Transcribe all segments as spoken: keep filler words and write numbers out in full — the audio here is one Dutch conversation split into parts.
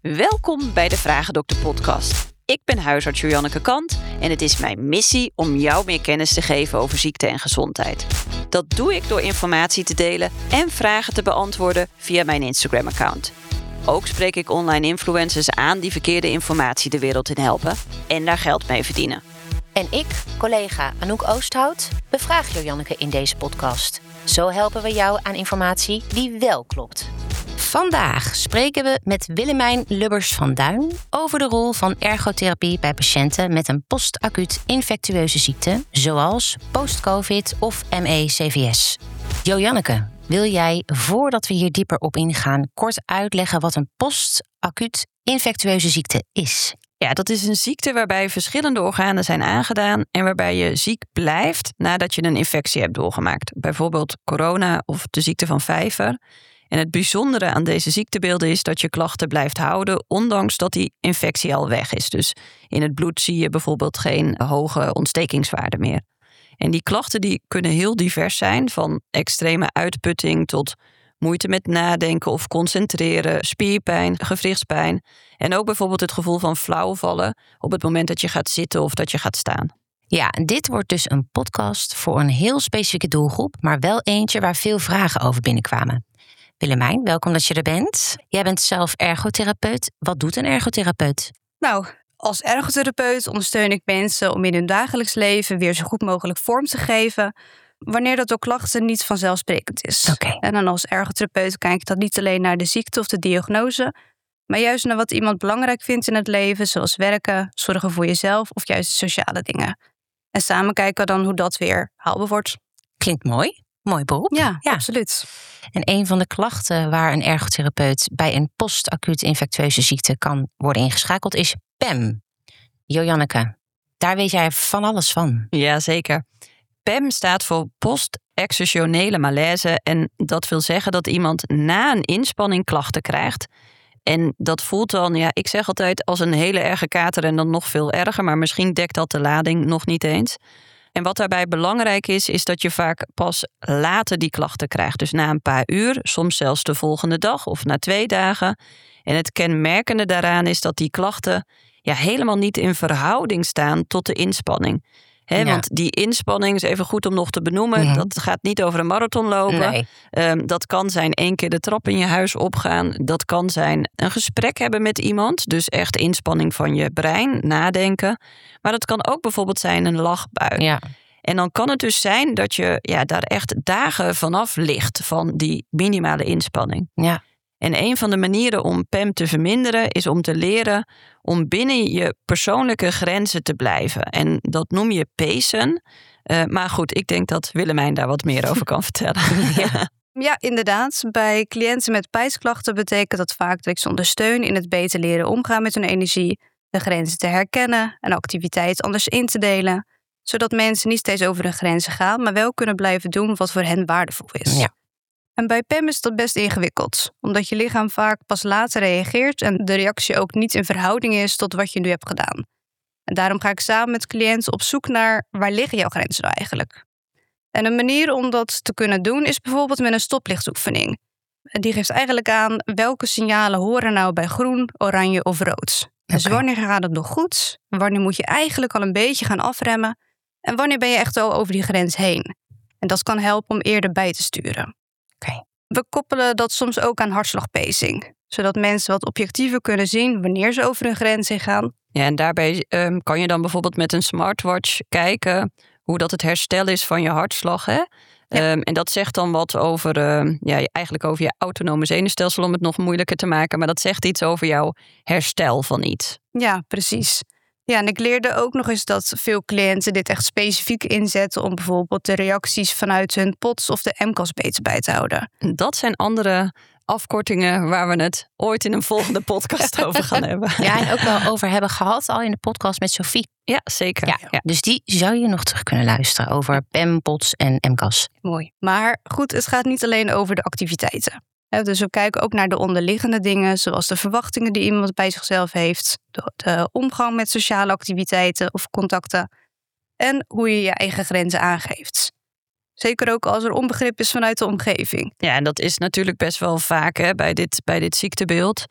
Welkom bij de Vragendokter podcast. Ik ben huisarts Janneke Kant en het is mijn missie om jou meer kennis te geven over ziekte en gezondheid. Dat doe ik door informatie te delen en vragen te beantwoorden via mijn Instagram-account. Ook spreek ik online influencers aan die verkeerde informatie de wereld in helpen en daar geld mee verdienen. En ik, collega Anouk Oosthout, bevraag Janneke in deze podcast. Zo helpen we jou aan informatie die wel klopt. Vandaag spreken we met Willemijn Lubbers van Duin over de rol van ergotherapie bij patiënten met een post-acuut infectieuze ziekte, zoals post-covid of M E C V S. Janneke, wil jij, voordat we hier dieper op ingaan, kort uitleggen wat een post-acuut infectieuze ziekte is? Ja, dat is een ziekte waarbij verschillende organen zijn aangedaan en waarbij je ziek blijft nadat je een infectie hebt doorgemaakt. Bijvoorbeeld corona of de ziekte van Vijver. En het bijzondere aan deze ziektebeelden is dat je klachten blijft houden, ondanks dat die infectie al weg is. Dus in het bloed zie je bijvoorbeeld geen hoge ontstekingswaarde meer. En die klachten die kunnen heel divers zijn, van extreme uitputting tot moeite met nadenken of concentreren, spierpijn, gewrichtspijn. En ook bijvoorbeeld het gevoel van flauwvallen op het moment dat je gaat zitten of dat je gaat staan. Ja, dit wordt dus een podcast voor een heel specifieke doelgroep, maar wel eentje waar veel vragen over binnenkwamen. Willemijn, welkom dat je er bent. Jij bent zelf ergotherapeut. Wat doet een ergotherapeut? Nou, als ergotherapeut ondersteun ik mensen om in hun dagelijks leven weer zo goed mogelijk vorm te geven, wanneer dat door klachten niet vanzelfsprekend is. Okay. En dan als ergotherapeut kijk ik dan niet alleen naar de ziekte of de diagnose, maar juist naar wat iemand belangrijk vindt in het leven, zoals werken, zorgen voor jezelf of juist de sociale dingen. En samen kijken we dan hoe dat weer haalbaar wordt. Klinkt mooi. Mooi beroep. Ja, ja, absoluut. En een van de klachten waar een ergotherapeut bij een post-acuut infectieuze ziekte kan worden ingeschakeld is P E M. Janneke, daar weet jij van alles van. Ja, zeker. P E M staat voor post-exertionele malaise en dat wil zeggen dat iemand na een inspanning klachten krijgt. En dat voelt dan, ja, ik zeg altijd als een hele erge kater en dan nog veel erger, maar misschien dekt dat de lading nog niet eens. En wat daarbij belangrijk is, is dat je vaak pas later die klachten krijgt. Dus na een paar uur, soms zelfs de volgende dag of na twee dagen. En het kenmerkende daaraan is dat die klachten ja, helemaal niet in verhouding staan tot de inspanning. He, ja. Want die inspanning is even goed om nog te benoemen. Mm-hmm. Dat gaat niet over een marathon lopen. Nee. Um, dat kan zijn één keer de trap in je huis opgaan. Dat kan zijn een gesprek hebben met iemand. Dus echt inspanning van je brein, nadenken. Maar dat kan ook bijvoorbeeld zijn een lachbui. Ja. En dan kan het dus zijn dat je ja, daar echt dagen vanaf ligt van die minimale inspanning. Ja. En een van de manieren om P E M te verminderen is om te leren om binnen je persoonlijke grenzen te blijven. En dat noem je pacen. Uh, maar goed, ik denk dat Willemijn daar wat meer over kan vertellen. Ja. Ja, inderdaad. Bij cliënten met pijnsklachten betekent dat vaak dat ik ze ondersteun in het beter leren omgaan met hun energie, de grenzen te herkennen en activiteit anders in te delen, zodat mensen niet steeds over hun grenzen gaan, maar wel kunnen blijven doen wat voor hen waardevol is. Ja. En bij P E M is dat best ingewikkeld, omdat je lichaam vaak pas later reageert en de reactie ook niet in verhouding is tot wat je nu hebt gedaan. En daarom ga ik samen met cliënten op zoek naar waar liggen jouw grenzen nou eigenlijk. En een manier om dat te kunnen doen is bijvoorbeeld met een stoplichtoefening. En die geeft eigenlijk aan welke signalen horen nou bij groen, oranje of rood. Okay. Dus wanneer gaat het nog goed? Wanneer moet je eigenlijk al een beetje gaan afremmen? En wanneer ben je echt al over die grens heen? En dat kan helpen om eerder bij te sturen. Okay. We koppelen dat soms ook aan hartslagpacing, zodat mensen wat objectiever kunnen zien wanneer ze over hun grenzen gaan. Ja, en daarbij um, kan je dan bijvoorbeeld met een smartwatch kijken hoe dat het herstel is van je hartslag. Hè? Ja. Um, en dat zegt dan wat over, uh, ja, eigenlijk over je autonome zenuwstelsel, om het nog moeilijker te maken. Maar dat zegt iets over jouw herstel van iets. Ja, precies. Ja, en ik leerde ook nog eens dat veel cliënten dit echt specifiek inzetten om bijvoorbeeld de reacties vanuit hun P O T S of de M C A S beter bij te houden. Dat zijn andere afkortingen waar we het ooit in een volgende podcast over gaan hebben. Ja, en ook wel over hebben gehad al in de podcast met Sophie. Ja, zeker. Ja, ja. Dus die zou je nog terug kunnen luisteren over P E M, P O T S en M C A S. Mooi. Maar goed, het gaat niet alleen over de activiteiten. Dus we kijken ook naar de onderliggende dingen, zoals de verwachtingen die iemand bij zichzelf heeft, de, de omgang met sociale activiteiten of contacten en hoe je je eigen grenzen aangeeft. Zeker ook als er onbegrip is vanuit de omgeving. Ja, en dat is natuurlijk best wel vaak hè, bij, dit, bij dit ziektebeeld.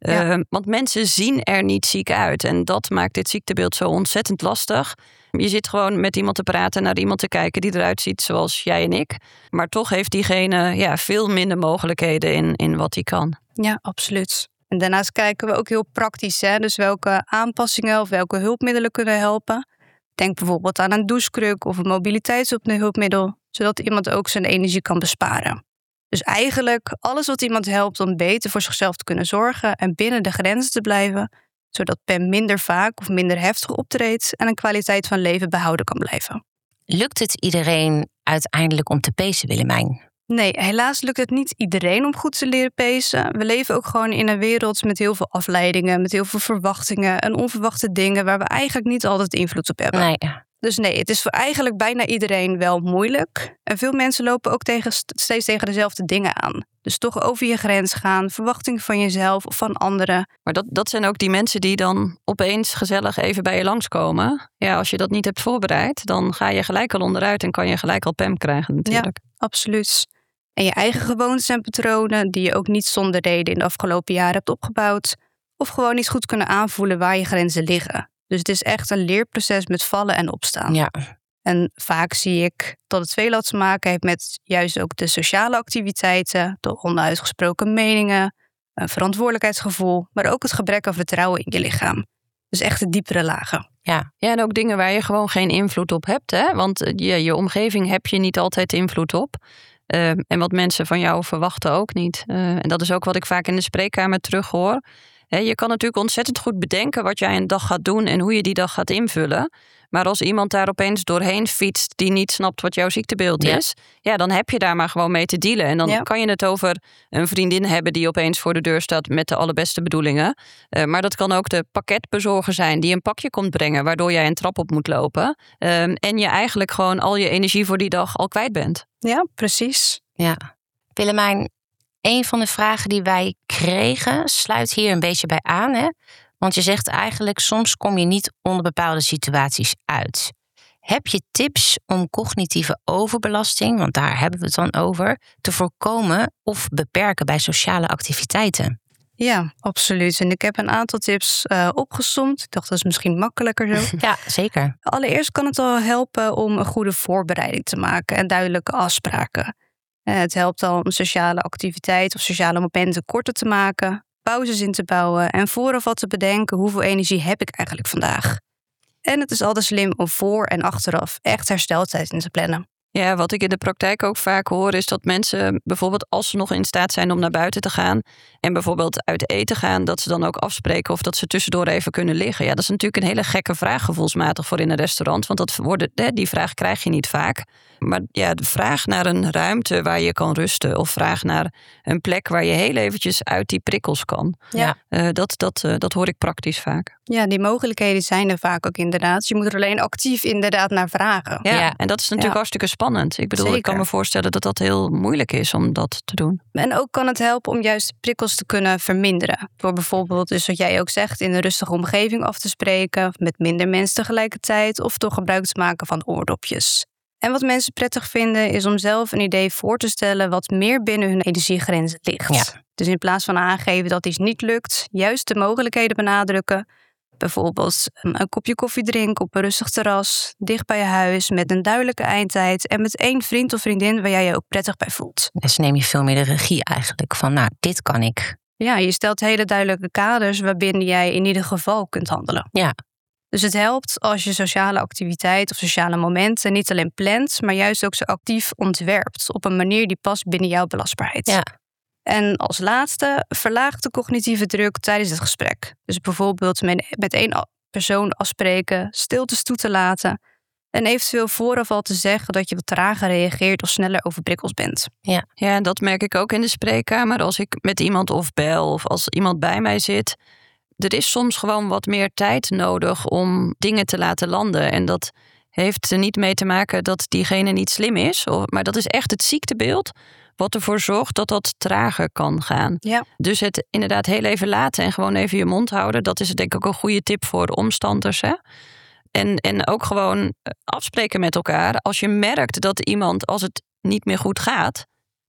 Ja. Uh, want mensen zien er niet ziek uit. En dat maakt dit ziektebeeld zo ontzettend lastig. Je zit gewoon met iemand te praten, naar iemand te kijken die eruit ziet zoals jij en ik. Maar toch heeft diegene ja, veel minder mogelijkheden in, in wat hij kan. Ja, absoluut. En daarnaast kijken we ook heel praktisch. Hè? Dus welke aanpassingen of welke hulpmiddelen kunnen helpen. Denk bijvoorbeeld aan een douchekruk of een mobiliteitshulpmiddel. Zodat iemand ook zijn energie kan besparen. Dus eigenlijk alles wat iemand helpt om beter voor zichzelf te kunnen zorgen en binnen de grenzen te blijven, zodat P E M minder vaak of minder heftig optreedt en een kwaliteit van leven behouden kan blijven. Lukt het iedereen uiteindelijk om te pacen, Willemijn? Nee, helaas lukt het niet iedereen om goed te leren pacen. We leven ook gewoon in een wereld met heel veel afleidingen, met heel veel verwachtingen en onverwachte dingen waar we eigenlijk niet altijd invloed op hebben. Nee. Dus nee, het is voor eigenlijk bijna iedereen wel moeilijk. En veel mensen lopen ook tegen, steeds tegen dezelfde dingen aan. Dus toch over je grens gaan, verwachtingen van jezelf of van anderen. Maar dat, dat zijn ook die mensen die dan opeens gezellig even bij je langskomen. Ja, als je dat niet hebt voorbereid, dan ga je gelijk al onderuit en kan je gelijk al P E M krijgen natuurlijk. Ja, absoluut. En je eigen gewoontes en patronen die je ook niet zonder reden in de afgelopen jaren hebt opgebouwd. Of gewoon niet goed kunnen aanvoelen waar je grenzen liggen. Dus het is echt een leerproces met vallen en opstaan. Ja. En vaak zie ik dat het veel te maken heeft met juist ook de sociale activiteiten, de onuitgesproken meningen, een verantwoordelijkheidsgevoel, maar ook het gebrek aan vertrouwen in je lichaam. Dus echt de diepere lagen. Ja. Ja, en ook dingen waar je gewoon geen invloed op hebt. Hè? Want je, je omgeving heb je niet altijd invloed op. Uh, en wat mensen van jou verwachten ook niet. Uh, en dat is ook wat ik vaak in de spreekkamer terughoor. He, je kan natuurlijk ontzettend goed bedenken wat jij een dag gaat doen en hoe je die dag gaat invullen. Maar als iemand daar opeens doorheen fietst die niet snapt wat jouw ziektebeeld ja. is, ja, dan heb je daar maar gewoon mee te dealen. En dan ja. kan je het over een vriendin hebben die opeens voor de deur staat met de allerbeste bedoelingen. Uh, maar dat kan ook de pakketbezorger zijn die een pakje komt brengen, waardoor jij een trap op moet lopen. Uh, en je eigenlijk gewoon al je energie voor die dag al kwijt bent. Ja, precies. Ja. Willemijn, een van de vragen die wij kregen sluit hier een beetje bij aan. Hè? Want je zegt eigenlijk, soms kom je niet onder bepaalde situaties uit. Heb je tips om cognitieve overbelasting, want daar hebben we het dan over, te voorkomen of beperken bij sociale activiteiten? Ja, absoluut. En ik heb een aantal tips uh, opgesomd. Ik dacht, dat is misschien makkelijker zo. Ja, zeker. Allereerst kan het al helpen om een goede voorbereiding te maken en duidelijke afspraken. Uh, het helpt al om sociale activiteit of sociale momenten korter te maken, pauzes in te bouwen en vooraf wat te bedenken hoeveel energie heb ik eigenlijk vandaag. En het is altijd slim om voor en achteraf echt hersteltijd in te plannen. Ja, wat ik in de praktijk ook vaak hoor is dat mensen bijvoorbeeld als ze nog in staat zijn om naar buiten te gaan en bijvoorbeeld uit eten gaan, dat ze dan ook afspreken of dat ze tussendoor even kunnen liggen. Ja, dat is natuurlijk een hele gekke vraag gevoelsmatig voor in een restaurant, want dat worden, die vraag krijg je niet vaak. Maar ja, de vraag naar een ruimte waar je kan rusten of vraag naar een plek waar je heel eventjes uit die prikkels kan. Ja. Uh, dat, dat, uh, dat hoor ik praktisch vaak. Ja, die mogelijkheden zijn er vaak ook inderdaad. Je moet er alleen actief inderdaad naar vragen. Ja, ja. En dat is natuurlijk ja. hartstikke spannend. Ik bedoel, Zeker. Ik kan me voorstellen dat dat heel moeilijk is om dat te doen. En ook kan het helpen om juist de prikkels te kunnen verminderen. Door bijvoorbeeld, dus wat jij ook zegt, in een rustige omgeving af te spreken, met minder mensen tegelijkertijd, of toch gebruik te maken van oordopjes. En wat mensen prettig vinden is om zelf een idee voor te stellen wat meer binnen hun energiegrenzen ligt. Ja. Dus in plaats van aangeven dat iets niet lukt, juist de mogelijkheden benadrukken. Bijvoorbeeld een kopje koffie drinken op een rustig terras, dicht bij je huis, met een duidelijke eindtijd en met één vriend of vriendin waar jij je ook prettig bij voelt. Dus neem je veel meer de regie eigenlijk van, nou, dit kan ik. Ja, je stelt hele duidelijke kaders waarbinnen jij in ieder geval kunt handelen. Ja. Dus het helpt als je sociale activiteit of sociale momenten niet alleen plant, maar juist ook zo actief ontwerpt op een manier die past binnen jouw belastbaarheid. Ja. En als laatste, verlaag de cognitieve druk tijdens het gesprek. Dus bijvoorbeeld met één persoon afspreken, stiltes toe te laten en eventueel vooraf al te zeggen dat je wat trager reageert of sneller overprikkeld bent. Ja, ja, en dat merk ik ook in de spreekkamer als ik met iemand of bel of als iemand bij mij zit. Er is soms gewoon wat meer tijd nodig om dingen te laten landen. En dat heeft er niet mee te maken dat diegene niet slim is. Maar dat is echt het ziektebeeld wat ervoor zorgt dat dat trager kan gaan. Ja. Dus het inderdaad heel even laten en gewoon even je mond houden. Dat is denk ik ook een goede tip voor de omstanders. Hè? En, en ook gewoon afspreken met elkaar. Als je merkt dat iemand, als het niet meer goed gaat,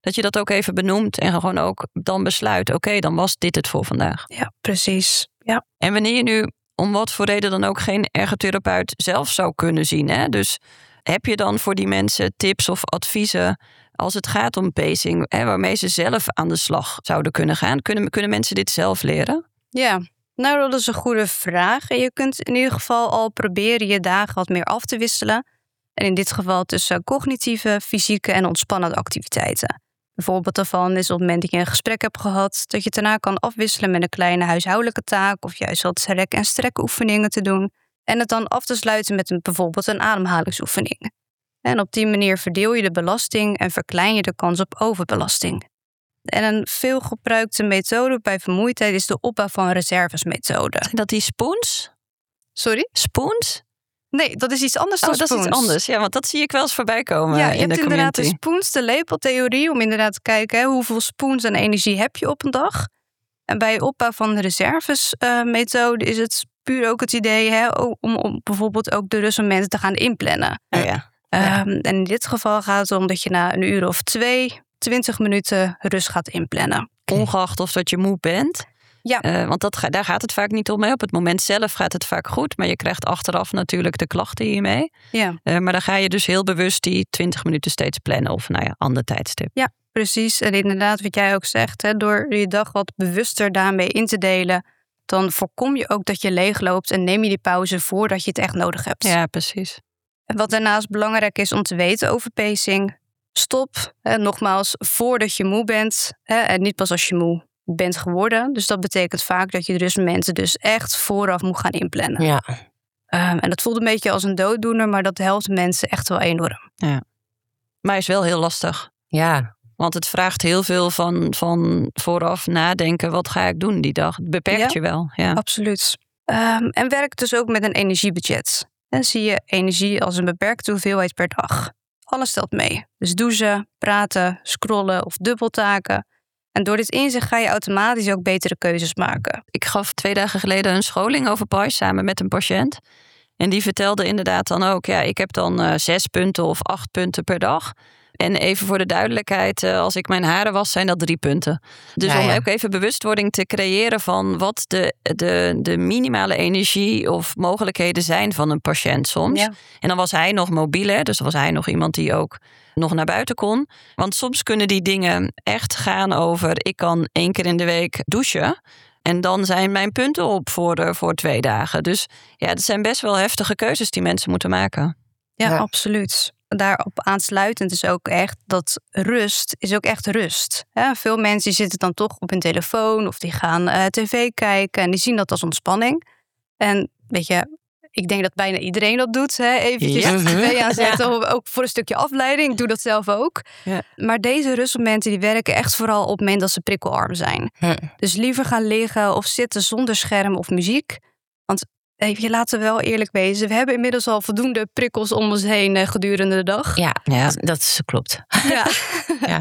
dat je dat ook even benoemt en gewoon ook dan besluit, oké, okay, dan was dit het voor vandaag. Ja, precies. Ja. En wanneer je nu om wat voor reden dan ook geen ergotherapeut zelf zou kunnen zien, hè? Dus heb je dan voor die mensen tips of adviezen als het gaat om pacing, hè, waarmee ze zelf aan de slag zouden kunnen gaan? Kunnen, kunnen mensen dit zelf leren? Ja, nou dat is een goede vraag. En je kunt in ieder geval al proberen je dagen wat meer af te wisselen. En in dit geval tussen cognitieve, fysieke en ontspannende activiteiten. Een voorbeeld daarvan is op het moment dat je een gesprek hebt gehad, dat je het daarna kan afwisselen met een kleine huishoudelijke taak of juist wat rek- en strekoefeningen te doen. En het dan af te sluiten met een, bijvoorbeeld een ademhalingsoefening. En op die manier verdeel je de belasting en verklein je de kans op overbelasting. En een veelgebruikte methode bij vermoeidheid is de opbouw van reservesmethode. Zijn dat die spoons? Sorry? Spoons? Nee, dat is iets anders oh, dan dat spoons. is iets anders. Ja, want dat zie ik wel eens voorbij komen ja, in je hebt de inderdaad community. de spoons, de lepeltheorie, om inderdaad te kijken hè, hoeveel spoons aan energie heb je op een dag. En bij opbouw van de reservesmethode uh, is het puur ook het idee hè, om, om bijvoorbeeld ook de rustmomenten te gaan inplannen. Oh, ja. Ja. Um, en in dit geval gaat het om dat je na een uur of twee, twintig minuten rust gaat inplannen. Ongeacht of dat je moe bent. Ja. Uh, want dat, daar gaat het vaak niet om. Hè. Op het moment zelf gaat het vaak goed. Maar je krijgt achteraf natuurlijk de klachten hiermee. Ja. Uh, maar dan ga je dus heel bewust die twintig minuten steeds plannen. Of nou ja, ander tijdstip. Ja, precies. En inderdaad wat jij ook zegt. Hè, door je dag wat bewuster daarmee in te delen, dan voorkom je ook dat je leegloopt en neem je die pauze voordat je het echt nodig hebt. Ja, precies. En wat daarnaast belangrijk is om te weten over pacing. Stop, hè, nogmaals, voordat je moe bent. Hè, en niet pas als je moe bent geworden. Dus dat betekent vaak dat je de rustmomenten dus echt vooraf moet gaan inplannen. Ja. Um, en dat voelt een beetje als een dooddoener, maar dat helpt mensen echt wel enorm. Ja. Maar is wel heel lastig. Ja. Want het vraagt heel veel van, van vooraf nadenken. Wat ga ik doen die dag? Het beperkt Ja, je wel. Ja, absoluut. Um, en werk dus ook met een energiebudget. En zie je energie als een beperkte hoeveelheid per dag. Alles telt mee. Dus douchen, praten, scrollen of dubbeltaken. En door dit inzicht ga je automatisch ook betere keuzes maken. Ik gaf twee dagen geleden een scholing over P A I samen met een patiënt. En die vertelde inderdaad dan ook, ja, ik heb dan uh, zes punten of acht punten per dag. En even voor de duidelijkheid, uh, als ik mijn haren was, zijn dat drie punten. Dus ja, om ja. ook even bewustwording te creëren van wat de, de, de minimale energie of mogelijkheden zijn van een patiënt soms. Ja. En dan was hij nog mobiel, hè, dus dan was hij nog iemand die ook nog naar buiten kon. Want soms kunnen die dingen echt gaan over, ik kan één keer in de week douchen. En dan zijn mijn punten op voor, uh, voor twee dagen. Dus ja, het zijn best wel heftige keuzes die mensen moeten maken. Ja, Ja. absoluut. Daarop aansluitend is ook echt dat rust is ook echt rust. Ja, veel mensen zitten dan toch op hun telefoon of die gaan uh, tv kijken en die zien dat als ontspanning. En weet je, ik denk dat bijna iedereen dat doet. Hè? Eventjes Ja. de tv aanzetten, ja. Ook voor een stukje afleiding. Ik doe dat zelf ook. Ja. Maar deze rustmomenten die werken echt vooral op het moment dat ze prikkelarm zijn. Hm. Dus liever gaan liggen of zitten zonder scherm of muziek. Want even, laten we wel eerlijk wezen. We hebben inmiddels al voldoende prikkels om ons heen uh, gedurende de dag. Ja, Ja. dat is, klopt. Ja. Ja.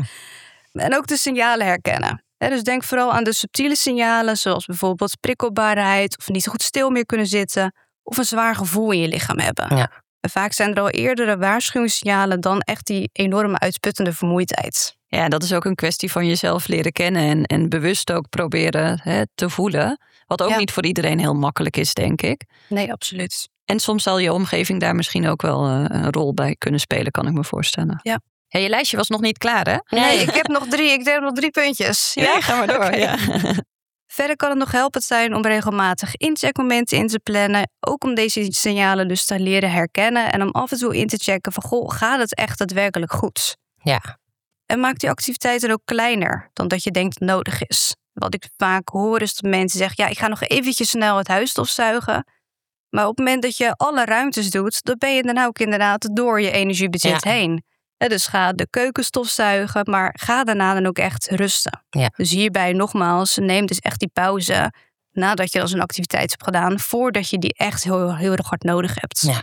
En ook de signalen herkennen. He, dus denk vooral aan de subtiele signalen, zoals bijvoorbeeld prikkelbaarheid of niet goed stil meer kunnen zitten of een zwaar gevoel in je lichaam hebben. Ja. En vaak zijn er al eerdere waarschuwingssignalen dan echt die enorme uitputtende vermoeidheid. Ja, dat is ook een kwestie van jezelf leren kennen en, en bewust ook proberen hè, te voelen. Wat ook Ja. niet voor iedereen heel makkelijk is, denk ik. Nee, absoluut. En soms zal je omgeving daar misschien ook wel uh, een rol bij kunnen spelen, kan ik me voorstellen. Ja. Ja, je lijstje was nog niet klaar, hè? Nee, ik heb nog drie, ik heb nog drie puntjes. Ja, ga maar door. Oké. Ja. Verder kan het nog helpend zijn om regelmatig incheckmomenten in te plannen. Ook om deze signalen dus te leren herkennen. En om af en toe in te checken van, goh, gaat het echt daadwerkelijk goed? Ja. En maak die activiteiten ook kleiner dan dat je denkt dat nodig is. Wat ik vaak hoor is dat mensen zeggen, ja, ik ga nog eventjes snel het huis stofzuigen. Maar op het moment dat je alle ruimtes doet, dan ben je dan ook inderdaad door je energiebudget Ja. heen. Ja, dus ga de keuken stofzuigen, maar ga daarna dan ook echt rusten. Ja. Dus hierbij nogmaals, neem dus echt die pauze nadat je als een activiteit hebt gedaan, voordat je die echt heel, heel erg hard nodig hebt. Ja.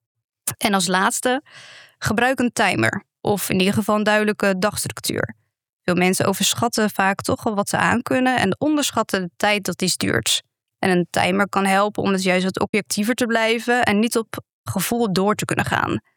En als laatste, gebruik een timer. Of in ieder geval een duidelijke dagstructuur. Veel mensen overschatten vaak toch wel wat ze aankunnen en onderschatten de tijd dat die duurt. En een timer kan helpen om het juist wat objectiever te blijven en niet op gevoel door te kunnen gaan.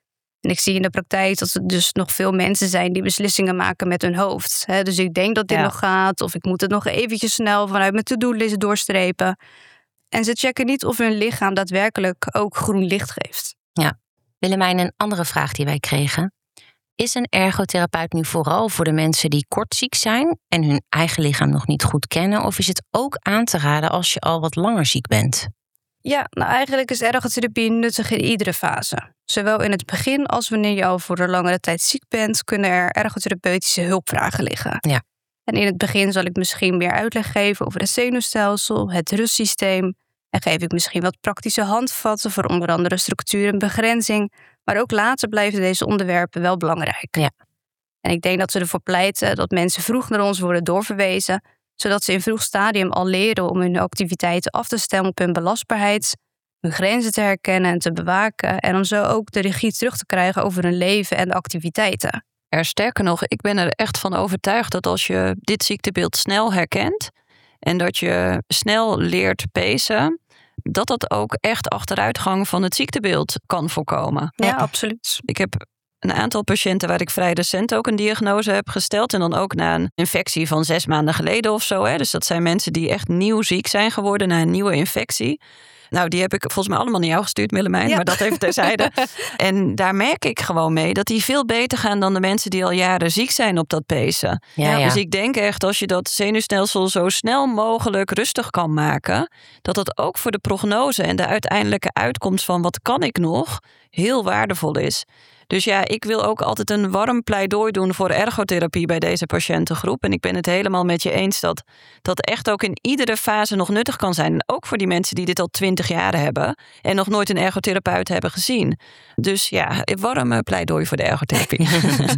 En ik zie in de praktijk dat er dus nog veel mensen zijn die beslissingen maken met hun hoofd. He, dus ik denk dat dit Ja. nog gaat, of ik moet het nog eventjes snel vanuit mijn to-do-list doorstrepen. En ze checken niet of hun lichaam daadwerkelijk ook groen licht geeft. Willemijn, een andere vraag die wij kregen. Is een ergotherapeut nu vooral voor de mensen die kort ziek zijn en hun eigen lichaam nog niet goed kennen? Of is het ook aan te raden als je al wat langer ziek bent? Ja, nou eigenlijk is ergotherapie nuttig in iedere fase. Zowel in het begin als wanneer je al voor een langere tijd ziek bent, kunnen er ergotherapeutische hulpvragen liggen. Ja. En in het begin zal ik misschien meer uitleg geven over het zenuwstelsel, het rustsysteem. En geef ik misschien wat praktische handvatten voor onder andere structuur en begrenzing. Maar ook later blijven deze onderwerpen wel belangrijk. Ja. En ik denk dat we ervoor pleiten dat mensen vroeg naar ons worden doorverwezen, zodat ze in vroeg stadium al leren om hun activiteiten af te stemmen op hun belastbaarheid, hun grenzen te herkennen en te bewaken en om zo ook de regie terug te krijgen over hun leven en de activiteiten. Er sterker nog, ik ben er echt van overtuigd dat als je dit ziektebeeld snel herkent en dat je snel leert pacen, dat dat ook echt achteruitgang van het ziektebeeld kan voorkomen. Ja, Ja. absoluut. Ik heb een aantal patiënten waar ik vrij recent ook een diagnose heb gesteld. En dan ook na een infectie van zes maanden geleden of zo. Hè. Dus dat zijn mensen die echt nieuw ziek zijn geworden na een nieuwe infectie. Nou, die heb ik volgens mij allemaal naar jou gestuurd, Willemijn. Ja. Maar dat even terzijde. En daar merk ik gewoon mee dat die veel beter gaan dan de mensen die al jaren ziek zijn op dat pacen. Ja, ja. Dus ik denk echt, als je dat zenuwstelsel zo snel mogelijk rustig kan maken, dat dat ook voor de prognose en de uiteindelijke uitkomst van wat kan ik nog, heel waardevol is. Dus ja, ik wil ook altijd een warm pleidooi doen voor ergotherapie bij deze patiëntengroep. En ik ben het helemaal met je eens dat dat echt ook in iedere fase nog nuttig kan zijn. En ook voor die mensen die dit al twintig jaar hebben en nog nooit een ergotherapeut hebben gezien. Dus ja, een warm pleidooi voor de ergotherapie.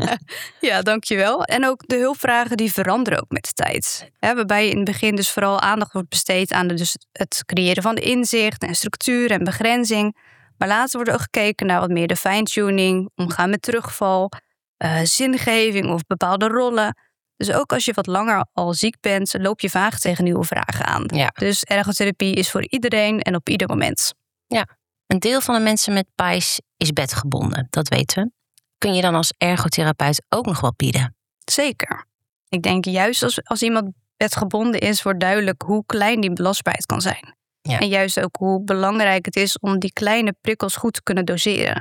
Ja, dankjewel. En ook de hulpvragen die veranderen ook met de tijd. Hè, waarbij in het begin dus vooral aandacht wordt besteed aan de, dus het creëren van de inzicht en structuur en begrenzing. Maar later wordt er ook gekeken naar wat meer de fine-tuning, omgaan met terugval, uh, zingeving of bepaalde rollen. Dus ook als je wat langer al ziek bent, loop je vaak tegen nieuwe vragen aan. Ja. Dus ergotherapie is voor iedereen en op ieder moment. Een deel van de mensen met P I S is bedgebonden, dat weten we. Kun je dan als ergotherapeut ook nog wat bieden? Zeker. Ik denk juist als, als iemand bedgebonden is, wordt duidelijk hoe klein die belastbaarheid kan zijn. Ja. En juist ook hoe belangrijk het is om die kleine prikkels goed te kunnen doseren.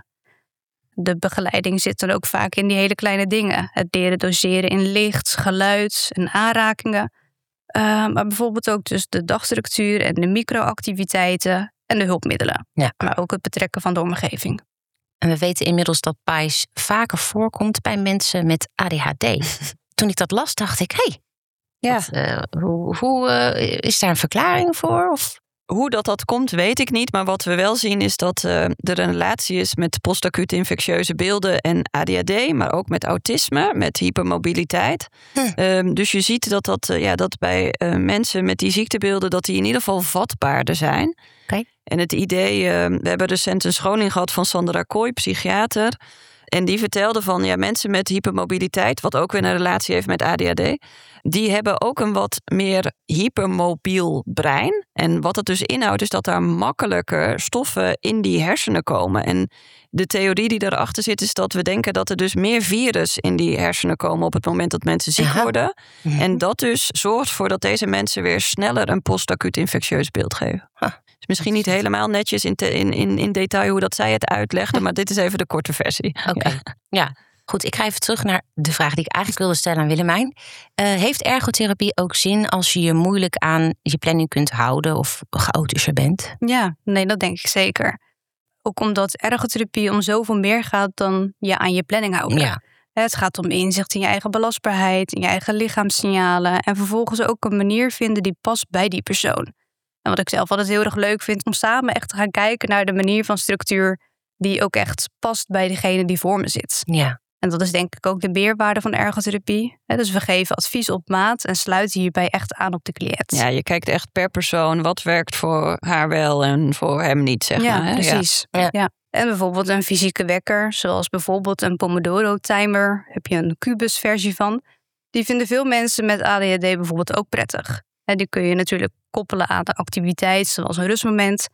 De begeleiding zit dan ook vaak in die hele kleine dingen. Het leren doseren in licht, geluid en aanrakingen. Uh, maar bijvoorbeeld ook dus de dagstructuur en de microactiviteiten en de hulpmiddelen. Ja. Maar ook het betrekken van de omgeving. En we weten inmiddels dat P I S vaker voorkomt bij mensen met A D H D. Toen ik dat las, dacht ik, hé, hey, Ja. wat, uh, hoe, hoe uh, is daar een verklaring voor? Of? Hoe dat dat komt, weet ik niet. Maar wat we wel zien is dat uh, er een relatie is met postacute infectieuze beelden en A D H D. Maar ook met autisme, met hypermobiliteit. Hm. Um, dus je ziet dat, dat, uh, ja, dat bij uh, mensen met die ziektebeelden, dat die in ieder geval vatbaarder zijn. Okay. En het idee, uh, we hebben recent een scholing gehad van Sandra Kooi, psychiater. En die vertelde van ja, mensen met hypermobiliteit, wat ook weer een relatie heeft met A D H D, die hebben ook een wat meer hypermobiel brein. En wat het dus inhoudt is dat daar makkelijker stoffen in die hersenen komen. En de theorie die daarachter zit is dat we denken dat er dus meer virus in die hersenen komen op het moment dat mensen ziek Aha. worden. Mm-hmm. En dat dus zorgt ervoor dat deze mensen weer sneller een postacuut infectieus beeld geven. Huh. Dus misschien niet helemaal netjes in, te, in, in, in detail hoe dat zij het uitlegde, maar dit is even de korte versie. Oké, okay. ja. ja. Goed, ik ga even terug naar de vraag die ik eigenlijk wilde stellen aan Willemijn. Uh, heeft ergotherapie ook zin als je je moeilijk aan je planning kunt houden of chaotischer bent? Ja, nee, dat denk ik zeker. Ook omdat ergotherapie om zoveel meer gaat dan je aan je planning houden. Ja. Het gaat om inzicht in je eigen belastbaarheid, in je eigen lichaamssignalen en vervolgens ook een manier vinden die past bij die persoon. En wat ik zelf altijd heel erg leuk vind, om samen echt te gaan kijken naar de manier van structuur die ook echt past bij degene die voor me zit. Ja. En dat is denk ik ook de meerwaarde van ergotherapie. Dus we geven advies op maat en sluiten hierbij echt aan op de cliënt. Ja, je kijkt echt per persoon wat werkt voor haar wel en voor hem niet, zeg ja, maar. Hè? Precies. Ja. Ja. En bijvoorbeeld een fysieke wekker, zoals bijvoorbeeld een Pomodoro-timer, heb je een Cubus-versie van. Die vinden veel mensen met A D H D bijvoorbeeld ook prettig. En die kun je natuurlijk koppelen aan de activiteit, zoals een rustmoment.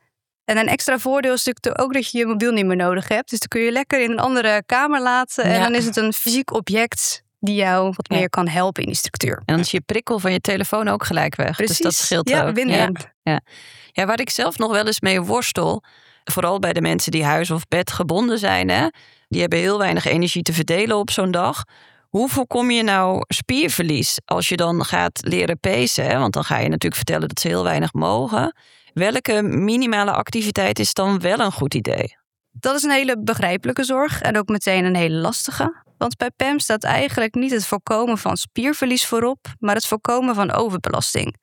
En een extra voordeel is natuurlijk ook dat je je mobiel niet meer nodig hebt. Dus dan kun je lekker in een andere kamer laten. En ja. dan is het een fysiek object die jou wat ja. meer kan helpen in die structuur. En dan is je prikkel van je telefoon ook gelijk weg. Precies. Dus dat scheelt ja, ook. Win-win. Ja. Ja. ja, waar ik zelf nog wel eens mee worstel, vooral bij de mensen die huis of bed gebonden zijn, hè, die hebben heel weinig energie te verdelen op zo'n dag. Hoe voorkom je nou spierverlies als je dan gaat leren pacen? Hè? Want dan ga je natuurlijk vertellen dat ze heel weinig mogen. Welke minimale activiteit is dan wel een goed idee? Dat is een hele begrijpelijke zorg en ook meteen een hele lastige. Want bij P E M staat eigenlijk niet het voorkomen van spierverlies voorop, maar het voorkomen van overbelasting.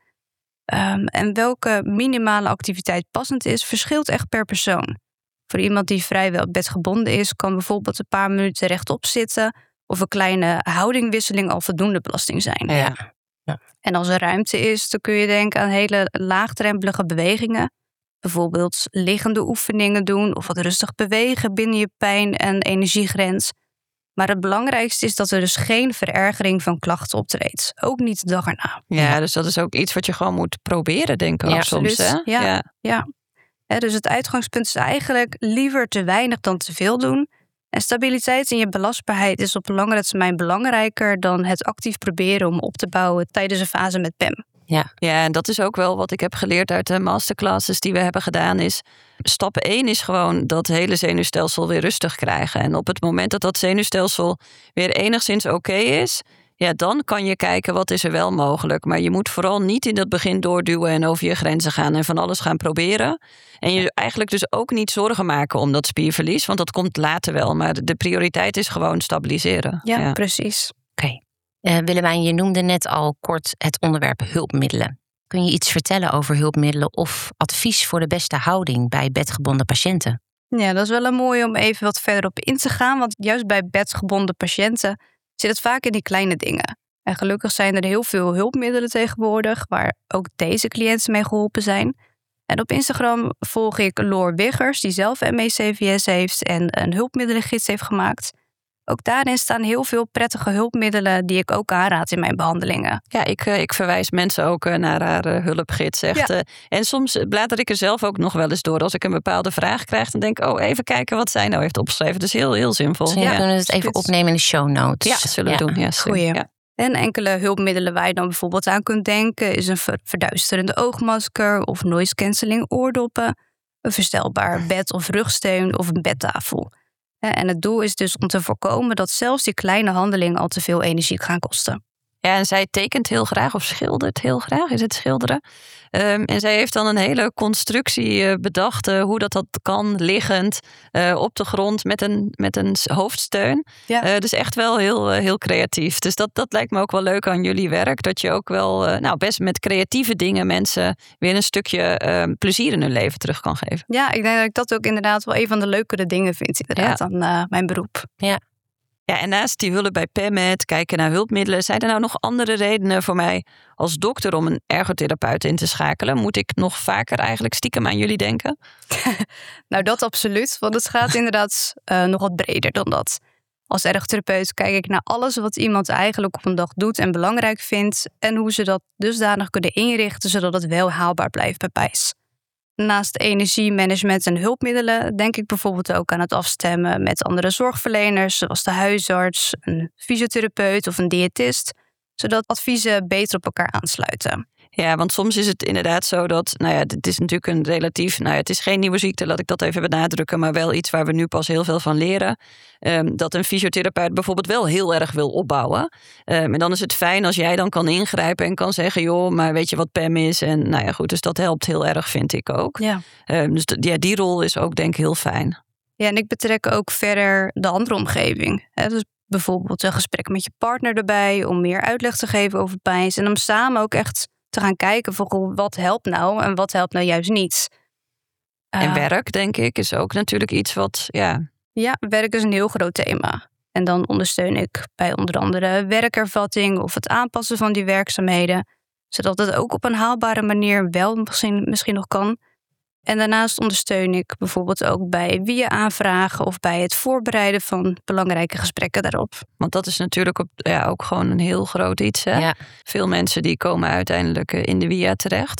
Um, en welke minimale activiteit passend is, verschilt echt per persoon. Voor iemand die vrijwel bedgebonden is, kan bijvoorbeeld een paar minuten rechtop zitten of een kleine houdingwisseling al voldoende belasting zijn. Ja. Ja. En als er ruimte is, dan kun je denken aan hele laagdrempelige bewegingen. Bijvoorbeeld liggende oefeningen doen of wat rustig bewegen binnen je pijn- en energiegrens. Maar het belangrijkste is dat er dus geen verergering van klachten optreedt. Ook niet de dag erna. Ja, dus dat is ook iets wat je gewoon moet proberen, denk ik ja, ook soms. Hè? Ja, ja. ja. ja, dus het uitgangspunt is eigenlijk liever te weinig dan te veel doen. En stabiliteit in je belastbaarheid is op langere termijn belangrijker dan het actief proberen om op te bouwen tijdens een fase met P E M. Ja. ja, en dat is ook wel wat ik heb geleerd uit de masterclasses die we hebben gedaan. Is stap één is gewoon dat hele zenuwstelsel weer rustig krijgen. En op het moment dat dat zenuwstelsel weer enigszins oké is, ja, dan kan je kijken wat is er wel mogelijk. Maar je moet vooral niet in dat begin doorduwen en over je grenzen gaan en van alles gaan proberen. En je eigenlijk dus ook niet zorgen maken om dat spierverlies, want dat komt later wel. Maar de prioriteit is gewoon stabiliseren. Ja, ja. precies. Oké. Okay. Uh, Willemijn, je noemde net al kort het onderwerp hulpmiddelen. Kun je iets vertellen over hulpmiddelen of advies voor de beste houding bij bedgebonden patiënten? Ja, dat is wel een mooie om even wat verder op in te gaan. Want juist bij bedgebonden patiënten zit het vaak in die kleine dingen. En gelukkig zijn er heel veel hulpmiddelen tegenwoordig, waar ook deze cliënten mee geholpen zijn. En op Instagram volg ik Loor Wiggers, die zelf M E C V S heeft en een hulpmiddelengids heeft gemaakt. Ook daarin staan heel veel prettige hulpmiddelen die ik ook aanraad in mijn behandelingen. Ja, ik, ik verwijs mensen ook naar haar hulpgids. Echt. Ja. En soms blader ik er zelf ook nog wel eens door. Als ik een bepaalde vraag krijg, dan denk ik, oh, even kijken wat zij nou heeft opgeschreven. Dus heel, heel zinvol. Dus ja, ja. kunnen we het even opnemen in de show notes. Ja, zullen we ja. doen. Ja, Goeie. Ja. En enkele hulpmiddelen waar je dan bijvoorbeeld aan kunt denken is een verduisterende oogmasker of noise cancelling oordoppen, een verstelbaar bed- of rugsteun of een bedtafel. En het doel is dus om te voorkomen dat zelfs die kleine handelingen al te veel energie gaan kosten. Ja, en zij tekent heel graag of schildert heel graag. Is het schilderen? Um, en zij heeft dan een hele constructie uh, bedacht uh, hoe dat, dat kan, liggend, uh, op de grond met een, met een hoofdsteun. Ja. Uh, dus echt wel heel, uh, heel creatief. Dus dat, dat lijkt me ook wel leuk aan jullie werk. Dat je ook wel uh, nou, best met creatieve dingen mensen weer een stukje uh, plezier in hun leven terug kan geven. Ja, ik denk dat ik dat ook inderdaad wel een van de leukere dingen vind inderdaad ja. aan uh, mijn beroep. Ja. Ja, en naast die hulp bij P E M E D, kijken naar hulpmiddelen, zijn er nou nog andere redenen voor mij als dokter om een ergotherapeut in te schakelen? Moet ik nog vaker eigenlijk stiekem aan jullie denken? Nou, dat absoluut, want het gaat inderdaad uh, nog wat breder dan dat. Als ergotherapeut kijk ik naar alles wat iemand eigenlijk op een dag doet en belangrijk vindt en hoe ze dat dusdanig kunnen inrichten zodat het wel haalbaar blijft bij P I S. Naast energiemanagement en hulpmiddelen denk ik bijvoorbeeld ook aan het afstemmen met andere zorgverleners, zoals de huisarts, een fysiotherapeut of een diëtist, zodat adviezen beter op elkaar aansluiten. Ja, want soms is het inderdaad zo dat, nou ja, het is natuurlijk een relatief, nou ja, het is geen nieuwe ziekte, laat ik dat even benadrukken, maar wel iets waar we nu pas heel veel van leren. Um, dat een fysiotherapeut bijvoorbeeld wel heel erg wil opbouwen. Um, en dan is het fijn als jij dan kan ingrijpen en kan zeggen, joh, maar weet je wat P E M is? En nou ja, goed, dus dat helpt heel erg, vind ik ook. Ja. Um, dus d- ja, die rol is ook denk ik heel fijn. Ja, en ik betrek ook verder de andere omgeving. Hè? Dus bijvoorbeeld een gesprek met je partner erbij om meer uitleg te geven over pijn en om samen ook echt te gaan kijken voor wat helpt nou en wat helpt nou juist niet. Uh, en werk, denk ik, is ook natuurlijk iets wat, ja... Ja, werk is een heel groot thema. En dan ondersteun ik bij onder andere werkervatting of het aanpassen van die werkzaamheden, zodat het ook op een haalbare manier wel misschien, misschien nog kan. En daarnaast ondersteun ik bijvoorbeeld ook bij W I A-aanvragen of bij het voorbereiden van belangrijke gesprekken daarop. Want dat is natuurlijk op, ja, ook gewoon een heel groot iets. Hè? Ja. Veel mensen die komen uiteindelijk in de W I A terecht.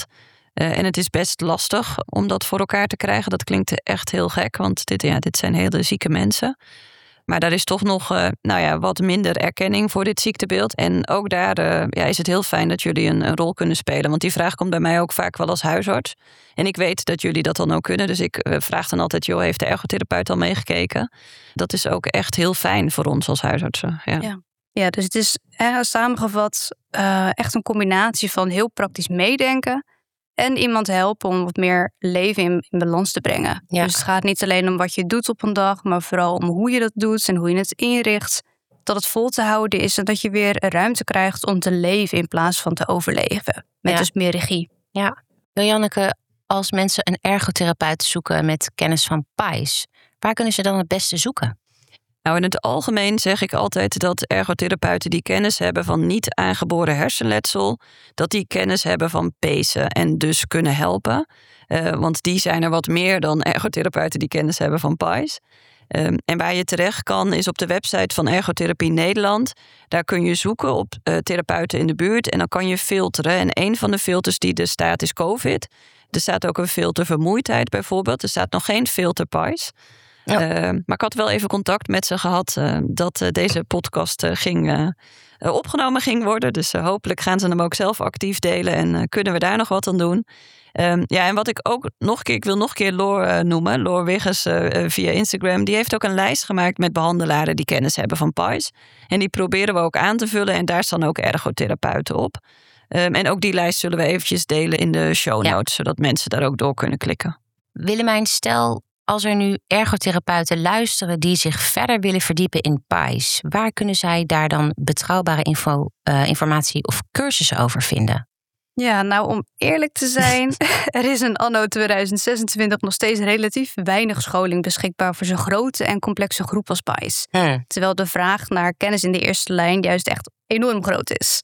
Uh, en het is best lastig om dat voor elkaar te krijgen. Dat klinkt echt heel gek, want dit, ja, dit zijn hele zieke mensen. Maar daar is toch nog uh, nou ja, wat minder erkenning voor dit ziektebeeld. En ook daar uh, ja, is het heel fijn dat jullie een, een rol kunnen spelen. Want die vraag komt bij mij ook vaak wel als huisarts. En ik weet dat jullie dat dan ook kunnen. Dus ik uh, vraag dan altijd, joh, heeft de ergotherapeut al meegekeken? Dat is ook echt heel fijn voor ons als huisartsen. Ja, ja. ja dus het is eh, samengevat uh, echt een combinatie van heel praktisch meedenken en iemand helpen om wat meer leven in, in balans te brengen. Ja. Dus het gaat niet alleen om wat je doet op een dag, maar vooral om hoe je dat doet en hoe je het inricht. Dat het vol te houden is en dat je weer ruimte krijgt om te leven in plaats van te overleven. Met ja. dus meer regie. Ja. Janneke, als mensen een ergotherapeut zoeken met kennis van P I S, waar kunnen ze dan het beste zoeken? Nou, in het algemeen zeg ik altijd dat ergotherapeuten die kennis hebben van niet aangeboren hersenletsel, dat die kennis hebben van pezen en dus kunnen helpen. Uh, want die zijn er wat meer dan ergotherapeuten die kennis hebben van P I S. Um, en waar je terecht kan is op de website van Ergotherapie Nederland. Daar kun je zoeken op uh, therapeuten in de buurt en dan kan je filteren. En een van de filters die er staat is COVID. Er staat ook een filter vermoeidheid bijvoorbeeld. Er staat nog geen filter P I S. Ja. Uh, maar ik had wel even contact met ze gehad uh, dat uh, deze podcast uh, ging, uh, uh, opgenomen ging worden. Dus uh, hopelijk gaan ze hem ook zelf actief delen en uh, kunnen we daar nog wat aan doen. Um, ja, en wat ik ook nog een keer, ik wil nog een keer Loor uh, noemen. Loor Wiggers uh, uh, via Instagram. Die heeft ook een lijst gemaakt met behandelaren die kennis hebben van P I S. En die proberen we ook aan te vullen en daar staan ook ergotherapeuten op. Um, en ook die lijst zullen we eventjes delen in de show notes, ja. Zodat mensen daar ook door kunnen klikken. Willemijn, stel als er nu ergotherapeuten luisteren die zich verder willen verdiepen in P I S, waar kunnen zij daar dan betrouwbare info, uh, informatie of cursussen over vinden? Ja, nou om eerlijk te zijn, er is een anno tweeduizend zesentwintig nog steeds relatief weinig scholing beschikbaar voor zo'n grote en complexe groep als P I S. Hmm. Terwijl de vraag naar kennis in de eerste lijn juist echt enorm groot is.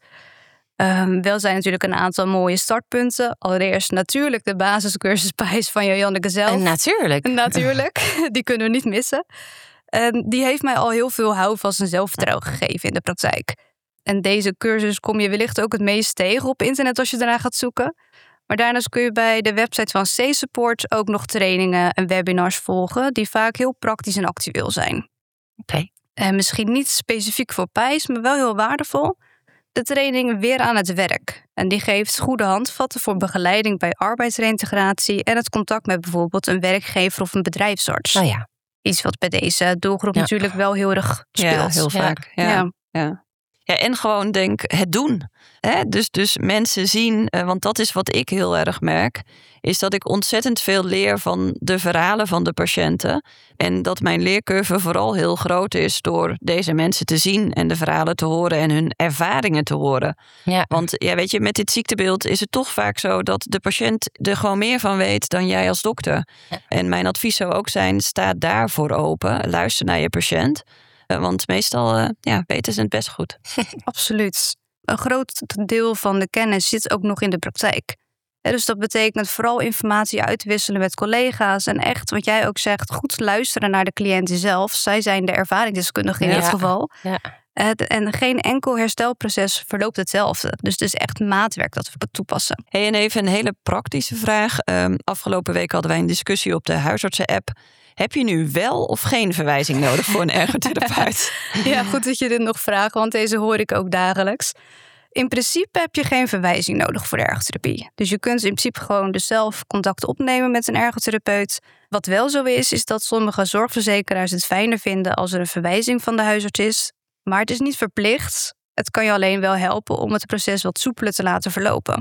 Um, wel zijn natuurlijk een aantal mooie startpunten. Allereerst natuurlijk de basiscursus P I S van Janneke zelf. En natuurlijk. Natuurlijk, die kunnen we niet missen. En die heeft mij al heel veel houvast en zelfvertrouwen gegeven in de praktijk. En deze cursus kom je wellicht ook het meest tegen op internet als je daarna gaat zoeken. Maar daarnaast kun je bij de website van C-Support ook nog trainingen en webinars volgen die vaak heel praktisch en actueel zijn. Oké. Okay. En misschien niet specifiek voor P I S, maar wel heel waardevol. De training Weer aan het Werk. En die geeft goede handvatten voor begeleiding bij arbeidsreintegratie en het contact met bijvoorbeeld een werkgever of een bedrijfsarts. Nou ja. Iets wat bij deze doelgroep ja. natuurlijk wel heel erg speelt. Ja, heel vaak. Ja. Ja. Ja. Ja, en gewoon denk het doen. Hè? Dus, dus mensen zien, want dat is wat ik heel erg merk, is dat ik ontzettend veel leer van de verhalen van de patiënten. En dat mijn leercurve vooral heel groot is door deze mensen te zien en de verhalen te horen en hun ervaringen te horen. Ja. Want ja, weet je, met dit ziektebeeld is het toch vaak zo dat de patiënt er gewoon meer van weet dan jij als dokter. Ja. En mijn advies zou ook zijn, sta daarvoor open. Luister naar je patiënt. Want meestal uh, ja, weten ze het best goed. Absoluut. Een groot deel van de kennis zit ook nog in de praktijk. Dus dat betekent vooral informatie uitwisselen met collega's. En echt, wat jij ook zegt, goed luisteren naar de cliënten zelf. Zij zijn de ervaringsdeskundigen in ja. dit geval. Ja. En geen enkel herstelproces verloopt hetzelfde. Dus het is echt maatwerk dat we toepassen. Hey, en even een hele praktische vraag. Um, afgelopen week hadden wij een discussie op de huisartsen-app. Heb je nu wel of geen verwijzing nodig voor een ergotherapeut? Ja, goed dat je dit nog vraagt, want deze hoor ik ook dagelijks. In principe heb je geen verwijzing nodig voor de ergotherapie. Dus je kunt in principe gewoon dus zelf contact opnemen met een ergotherapeut. Wat wel zo is, is dat sommige zorgverzekeraars het fijner vinden als er een verwijzing van de huisarts is. Maar het is niet verplicht. Het kan je alleen wel helpen om het proces wat soepeler te laten verlopen.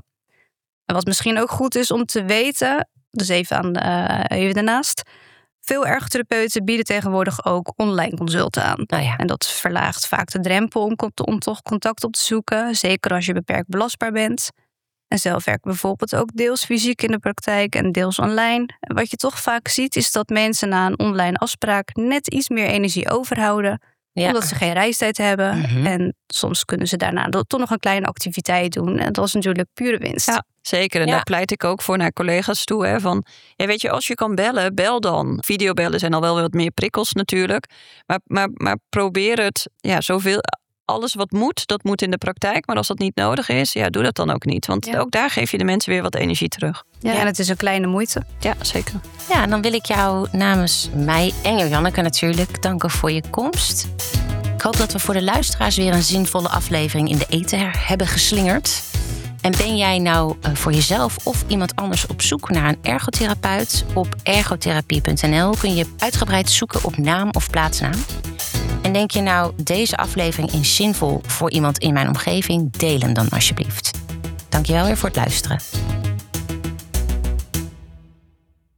En wat misschien ook goed is om te weten, dus even, aan, uh, even daarnaast. Veel ergotherapeuten bieden tegenwoordig ook online consulten aan. Nou ja. En dat verlaagt vaak de drempel om, om toch contact op te zoeken. Zeker als je beperkt belastbaar bent. En zelf werk ik bijvoorbeeld ook deels fysiek in de praktijk en deels online. En wat je toch vaak ziet is dat mensen na een online afspraak net iets meer energie overhouden. Ja. Omdat ze geen reistijd hebben. Mm-hmm. En soms kunnen ze daarna toch nog een kleine activiteit doen. En dat is natuurlijk pure winst. Ja, zeker. En ja. daar pleit ik ook voor naar collega's toe. Hè, van, ja, weet je, als je kan bellen, bel dan. Videobellen zijn al wel wat meer prikkels natuurlijk. Maar, maar, maar probeer het ja, zoveel alles wat moet, dat moet in de praktijk. Maar als dat niet nodig is, ja, doe dat dan ook niet. Want ja. ook daar geef je de mensen weer wat energie terug. Ja, ja, en het is een kleine moeite. Ja, zeker. Ja, en dan wil ik jou namens mij en Janneke natuurlijk danken voor je komst. Ik hoop dat we voor de luisteraars weer een zinvolle aflevering in de ether hebben geslingerd. En ben jij nou uh, voor jezelf of iemand anders op zoek naar een ergotherapeut? Op ergotherapie punt n l kun je uitgebreid zoeken op naam of plaatsnaam. En denk je nou, deze aflevering is zinvol voor iemand in mijn omgeving? Deel hem dan alsjeblieft. Dankjewel weer voor het luisteren.